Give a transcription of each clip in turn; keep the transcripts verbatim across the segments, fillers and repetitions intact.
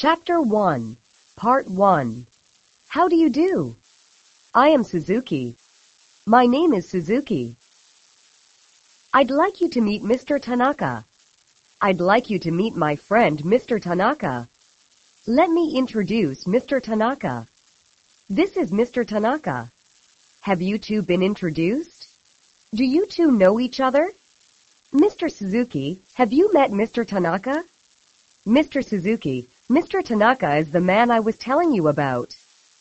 Chapter one, Part one. How do you do? I am Suzuki. My name is Suzuki. I'd like you to meet Mister Tanaka. I'd like you to meet my friend Mister Tanaka. Let me introduce Mister Tanaka. This is Mister Tanaka. Have you two been introduced? Do you two know each other? Mister Suzuki, have you met Mister Tanaka? Mister Suzuki, Mister Tanaka is the man I was telling you about.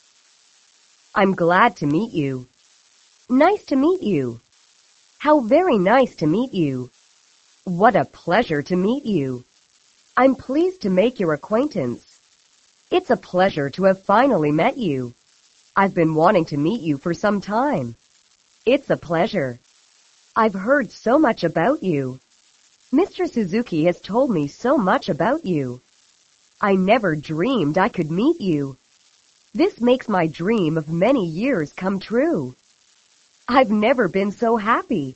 I'm glad to meet you. Nice to meet you. How very nice to meet you. What a pleasure to meet you. I'm pleased to make your acquaintance. It's a pleasure to have finally met you. I've been wanting to meet you for some time. It's a pleasure. I've heard so much about you. Mister Suzuki has told me so much about you. I never dreamed I could meet you. This makes my dream of many years come true. I've never been so happy.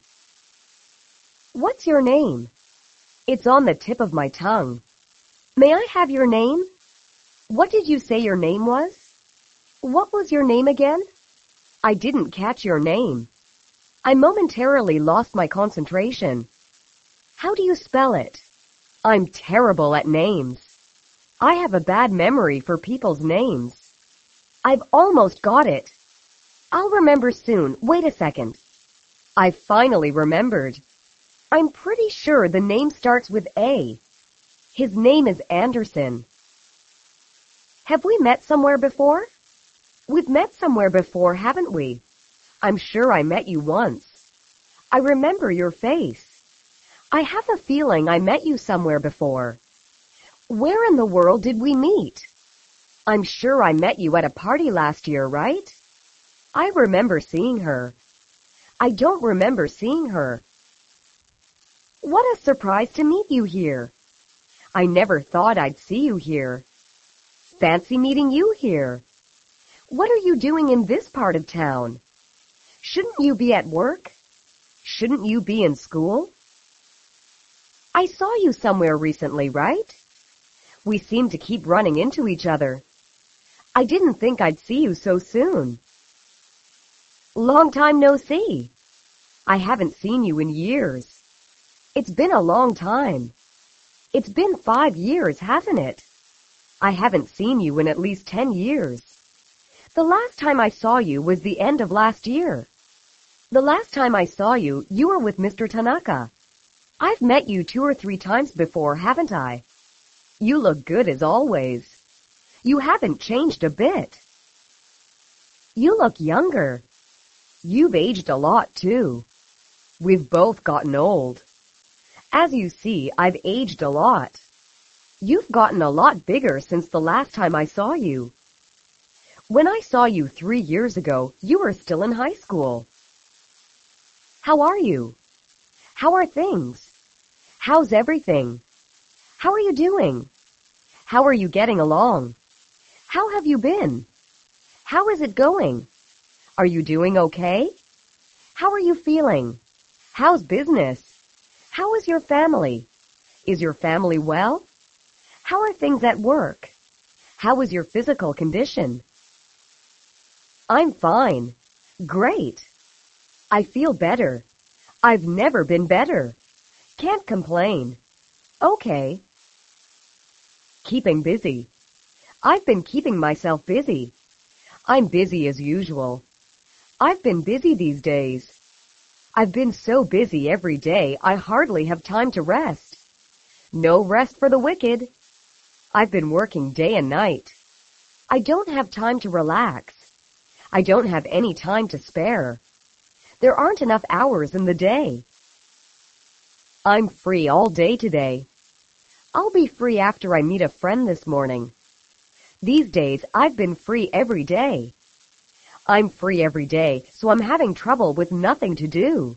What's your name? It's on the tip of my tongue. May I have your name? What did you say your name was? What was your name again? I didn't catch your name. I momentarily lost my concentration. How do you spell it? I'm terrible at names. I have a bad memory for people's names. I've almost got it. I'll remember soon. Wait a second. I finally remembered. I'm pretty sure the name starts with A. His name is Anderson. Have we met somewhere before? We've met somewhere before, haven't we? I'm sure I met you once. I remember your face. I have a feeling I met you somewhere before. Where in the world did we meet? I'm sure I met you at a party last year, right? I remember seeing her. I don't remember seeing her. What a surprise to meet you here. I never thought I'd see you here. Fancy meeting you here. What are you doing in this part of town? Shouldn't you be at work? Shouldn't you be in school? I saw you somewhere recently, right? We seem to keep running into each other. I didn't think I'd see you so soon. Long time no see. I haven't seen you in years. It's been a long time. It's been five years, hasn't it? I haven't seen you in at least ten years. The last time I saw you was the end of last year. The last time I saw you, you were with Mister Tanaka. I've met you two or three times before, haven't I? You look good as always. You haven't changed a bit. You look younger. You've aged a lot, too. We've both gotten old. As you see, I've aged a lot. You've gotten a lot bigger since the last time I saw you. When I saw you three years ago, you were still in high school. How are you? How are things? How's everything? How are you doing? How are you getting along? How have you been? How is it going? Are you doing okay? How are you feeling? How's business? How is your family? Is your family well? How are things at work? How is your physical condition? I'm fine. Great. I feel better. I've never been better. Can't complain. Okay. Keeping busy. I've been keeping myself busy. I'm busy as usual. I've been busy these days. I've been so busy every day I hardly have time to rest. No rest for the wicked. I've been working day and night. I don't have time to relax. I don't have any time to spare. There aren't enough hours in the day. I'm free all day today. I'll be free after I meet a friend this morning. These days, I've been free every day. I'm free every day, so I'm having trouble with nothing to do.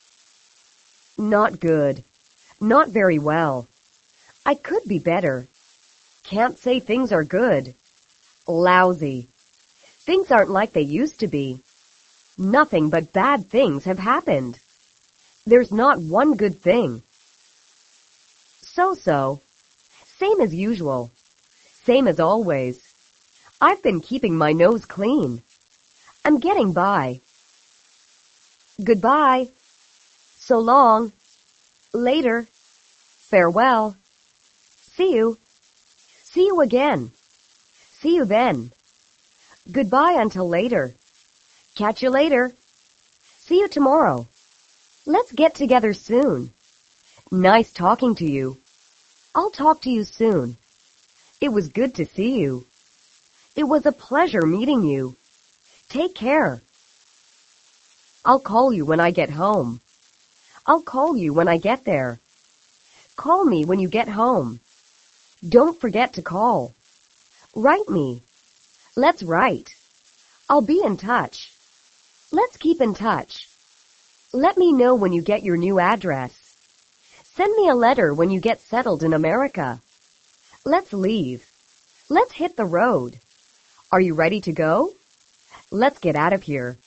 Not good. Not very well. I could be better. Can't say things are good. Lousy. Things aren't like they used to be. Nothing but bad things have happened. There's not one good thing. So-so. Same as usual. Same as always. I've been keeping my nose clean. I'm getting by. Goodbye. So long. Later. Farewell. See you. See you again. See you then. Goodbye until later. Catch you later. See you tomorrow. Let's get together soon. Nice talking to you. I'll talk to you soon. It was good to see you. It was a pleasure meeting you. Take care. I'll call you when I get home. I'll call you when I get there. Call me when you get home. Don't forget to call. Write me. Let's write. I'll be in touch. Let's keep in touch. Let me know when you get your new address. Send me a letter when you get settled in America. Let's leave. Let's hit the road. Are you ready to go? Let's get out of here.